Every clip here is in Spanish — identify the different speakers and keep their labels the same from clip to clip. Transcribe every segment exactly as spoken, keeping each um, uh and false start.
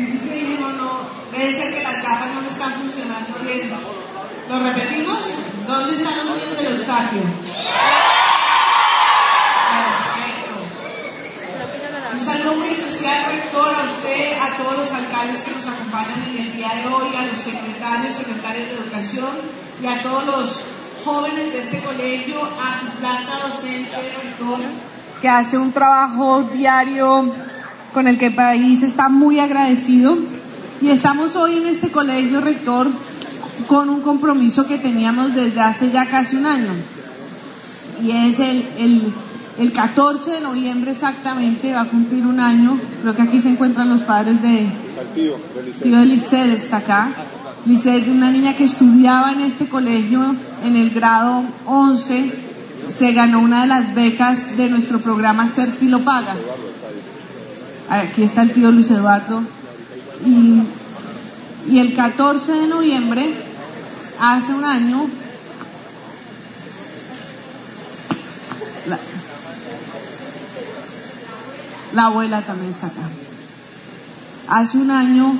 Speaker 1: principio dijimos, no, debe ser que las gafas no me están funcionando bien. ¿Lo repetimos? ¿Dónde están los niños del Eustaquio? Perfecto. Un saludo muy especial, rector, a usted, a todos los alcaldes que nos acompañan en el día de hoy, a los secretarios, secretarias de educación y a todos los jóvenes de este colegio, a su planta docente, rector, que hace un trabajo diario con el que el país está muy agradecido. Y estamos hoy en este colegio, rector, con un compromiso que teníamos desde hace ya casi un año, y es el, el, el catorce de noviembre exactamente, va a cumplir un año. Creo que aquí se encuentran los padres de
Speaker 2: tío
Speaker 1: de Lisset, está acá. Lisset, una niña que estudiaba en este colegio en el grado once, se ganó una de las becas de nuestro programa Ser Filopaga. Aquí está el tío Luis Eduardo. Y, y el catorce de noviembre, hace un año, la, la abuela también está acá. Hace un año,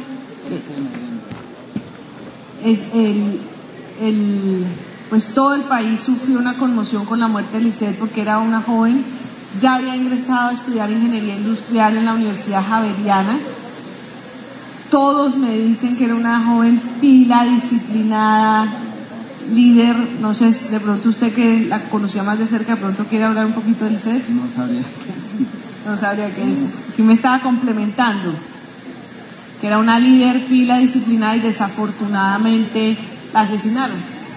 Speaker 1: eh, es el, el, pues todo el país sufrió una conmoción con la muerte de Lisset, porque era una joven, ya había ingresado a estudiar ingeniería industrial en la Universidad Javeriana. Todos me dicen que era una joven pila, disciplinada, líder. No sé, de pronto usted que la conocía más de cerca, de pronto quiere hablar un poquito del Lisset.
Speaker 3: No sabría qué decir.
Speaker 1: No sabría qué decir. Aquí me estaba complementando, que era una líder, pila, disciplinada, y desafortunadamente la asesinaron.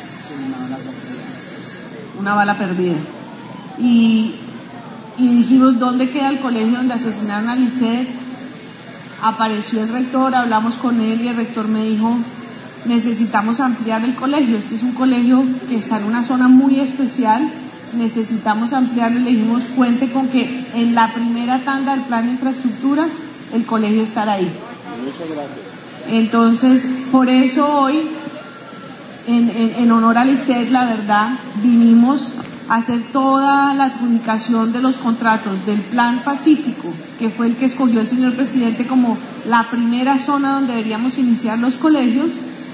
Speaker 1: Una bala perdida. Y, y dijimos, ¿dónde queda el colegio donde asesinaron a Lisset? Apareció el rector, hablamos con él y el rector me dijo, necesitamos ampliar el colegio. Este es un colegio que está en una zona muy especial, necesitamos ampliarlo, y le dijimos, cuente con que en la primera tanda del plan de infraestructura el colegio estará ahí.
Speaker 2: Muchas gracias.
Speaker 1: Entonces, por eso hoy, en, en, en honor a Lisset, la verdad, vinimos a hacer toda la adjudicación de los contratos del Plan Pacífico, que fue el que escogió el señor presidente como la primera zona donde deberíamos iniciar los colegios.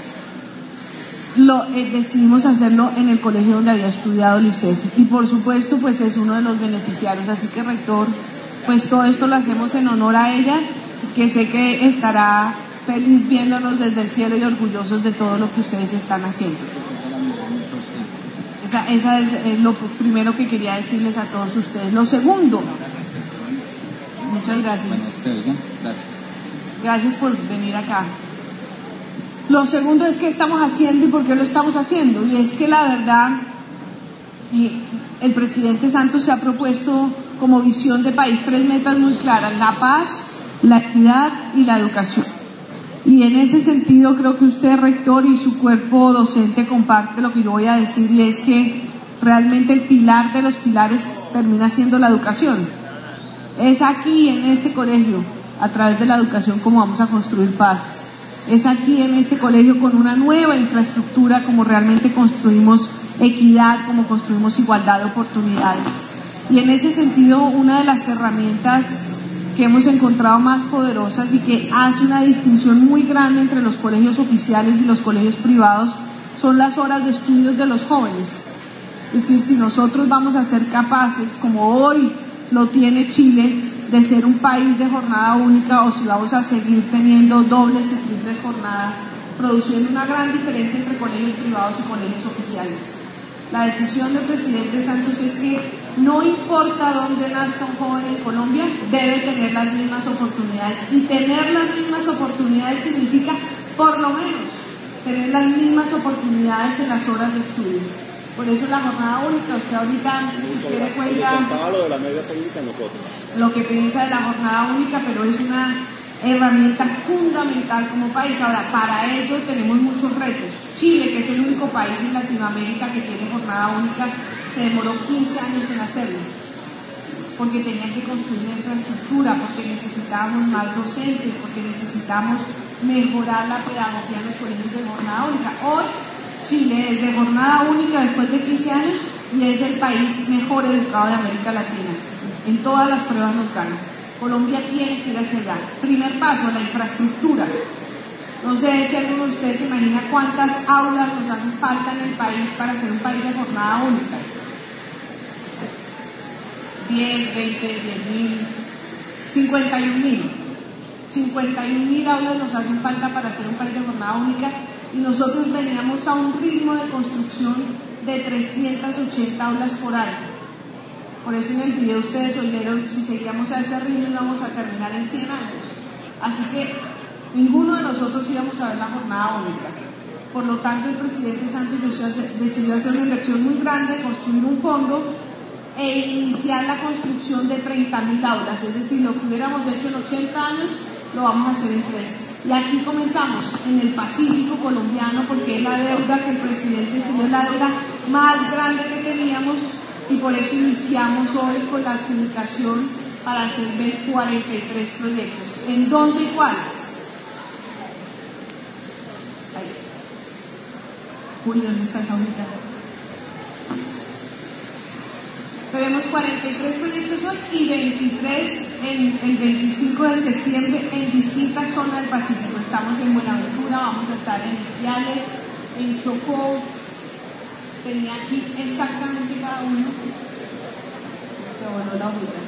Speaker 1: Lo, eh, decidimos hacerlo en el colegio donde había estudiado Lisset, y por supuesto pues es uno de los beneficiarios. Así que, rector, pues todo esto lo hacemos en honor a ella, que sé que estará feliz viéndonos desde el cielo y orgullosos de todo lo que ustedes están haciendo. Esa, esa es eh, lo primero que quería decirles a todos ustedes. Lo segundo, muchas gracias. Gracias por venir acá. Lo segundo es qué estamos haciendo y por qué lo estamos haciendo. Y es que la verdad, el presidente Santos se ha propuesto como visión de país tres metas muy claras: la paz, la equidad y la educación. Y en ese sentido creo que usted, rector, y su cuerpo docente comparte lo que yo voy a decir, y es que realmente el pilar de los pilares termina siendo la educación. Es aquí, en este colegio, a través de la educación, como vamos a construir paz. Es aquí, en este colegio, con una nueva infraestructura, como realmente construimos equidad, como construimos igualdad de oportunidades. Y en ese sentido, una de las herramientas que hemos encontrado más poderosas y que hace una distinción muy grande entre los colegios oficiales y los colegios privados son las horas de estudios de los jóvenes. Es decir, si nosotros vamos a ser capaces, como hoy lo tiene Chile, de ser un país de jornada única, o si vamos a seguir teniendo dobles y triples jornadas, produciendo una gran diferencia entre colegios privados y colegios oficiales. La decisión del presidente Santos es que no importa dónde nazca un joven en Colombia, debe tener las mismas oportunidades. Y tener las mismas oportunidades significa, por lo menos, tener las mismas oportunidades en las horas de estudio. Por eso la jornada única, usted ahorita si quiere cuenta
Speaker 2: lo de la media técnica nosotros.
Speaker 1: Lo que piensa de la jornada única, pero es una herramienta fundamental como país. Ahora, para ello tenemos muchos retos. Chile, que es el único país en Latinoamérica que tiene jornada única, se demoró quince años en hacerlo, porque tenían que construir la infraestructura, porque necesitábamos más docentes, porque necesitamos mejorar la pedagogía en los colegios de jornada única. Hoy Chile es de jornada única después de quince años y es el país mejor educado de América Latina. En todas las pruebas nos gana. Colombia tiene que ir hacia allá. Primer paso, la infraestructura. No sé si alguno de ustedes se imagina cuántas aulas nos hacen falta en el país para hacer un país de jornada única. diez, veinte, diez mil, cincuenta y un mil. cincuenta y un mil aulas nos hacen falta para hacer un país de jornada única y nosotros veníamos a un ritmo de construcción de trescientas ochenta aulas por año. Por eso en el video ustedes oyeron, si seguíamos a ese ritmo íbamos a terminar en cien años. Así que ninguno de nosotros íbamos a ver la jornada única. Por lo tanto, el presidente Santos decidió hacer una inversión muy grande, construir un fondo e iniciar la construcción de treinta mil aulas. Es decir, lo que hubiéramos hecho en ochenta años, lo vamos a hacer en tres. Y aquí comenzamos, en el Pacífico colombiano, porque es la deuda que el presidente decidió, es la deuda más grande que teníamos, y por eso iniciamos hoy con la adjudicación para hacer cuarenta y tres proyectos. ¿En dónde y cuáles? Julio, ¿dónde estás ahorita? Tenemos cuarenta y tres proyectos hoy y veintitrés en el veinticinco de septiembre en distintas zonas del Pacífico. Estamos en Buenaventura, vamos a estar en Ipiales, en Chocó. Tenía aquí exactamente cada uno. Se voló la hojita.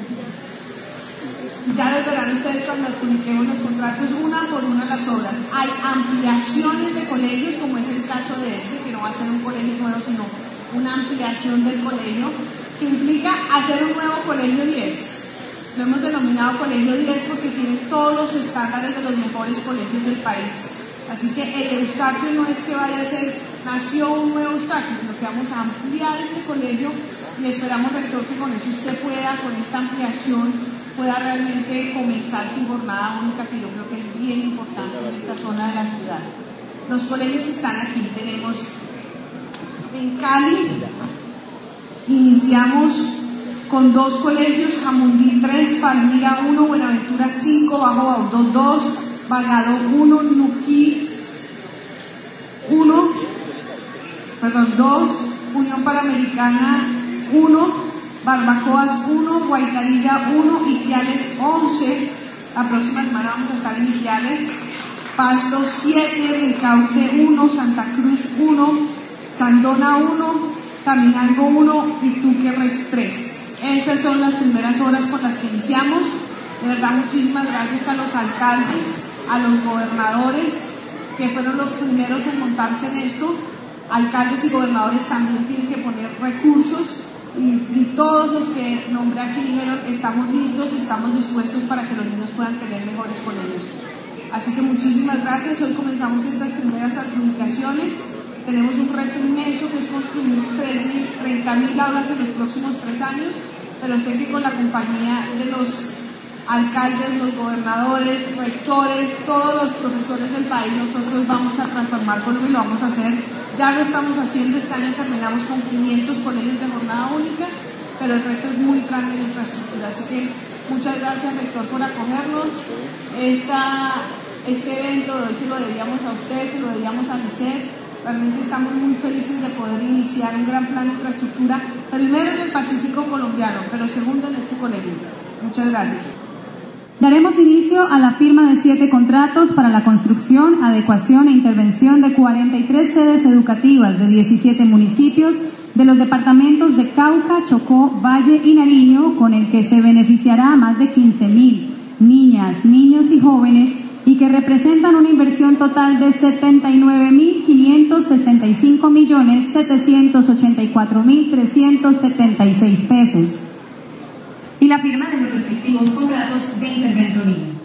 Speaker 1: Ya les verán ustedes cuando publiquemos los contratos una por una las obras. Hay ampliaciones de colegios, como es el caso de este, que no va a ser un colegio nuevo, sino una ampliación del colegio, que implica hacer un nuevo colegio diez. Lo hemos denominado colegio diez porque tiene todos los estándares de los mejores colegios del país. Así que el Eustaquio no es que vaya a ser, nació un nuevo Eustaquio, sino que vamos a ampliar este colegio y esperamos, rector, que con eso usted pueda, con esta ampliación, pueda realmente comenzar su jornada única, que yo creo que es bien importante en esta zona de la ciudad. Los colegios están aquí, tenemos en Cali, iniciamos con dos colegios, Jamundí tres, Palmira uno, Buenaventura cinco, Bajo Baudó dos, Bagado uno, Nuquí uno, perdón, dos, Unión Panamericana uno, Barbacoas uno, Guaitarilla uno, Ipiales once, la próxima semana vamos a estar en Ipiales, Pasto siete, Ricaute uno, Santa Cruz uno, Sandona uno, Caminango uno y Tuquerres tres. Esas son las primeras horas por las que iniciamos. De verdad, muchísimas gracias a los alcaldes, a los gobernadores, que fueron los primeros en montarse en esto. Alcaldes y gobernadores también tienen que poner recursos y, y todos los que nombré aquí dijeron, estamos listos y estamos dispuestos para que los niños puedan tener mejores colegios. Así que muchísimas gracias. Hoy comenzamos estas primeras adjudicaciones. Tenemos un reto inmenso que es construir treinta mil aulas en los próximos tres años, pero sé que con la compañía de los alcaldes, los gobernadores, rectores, todos los profesores del país, nosotros vamos a transformar Colombia y lo vamos a hacer. Ya lo estamos haciendo, este año terminamos con quinientos colegios de jornada única, pero el reto es muy grande en infraestructura. Así que muchas gracias, rector, por acogernos. Esta, este evento de hoy se lo debíamos a usted, se lo debíamos a Licet. Realmente estamos muy felices de poder iniciar un gran plan de infraestructura, primero en el Pacífico colombiano, pero segundo en este colegio. Muchas gracias.
Speaker 3: Daremos inicio a la firma de siete contratos para la construcción, adecuación e intervención de cuarenta y tres sedes educativas de diecisiete municipios de los departamentos de Cauca, Chocó, Valle y Nariño, con el que se beneficiará a más de quince mil niñas, niños y jóvenes, y que representan una inversión total de setenta y nueve mil quinientos sesenta y cinco millones setecientos ochenta y cuatro mil trescientos setenta y seis pesos, y la firma de los respectivos contratos de interventoría.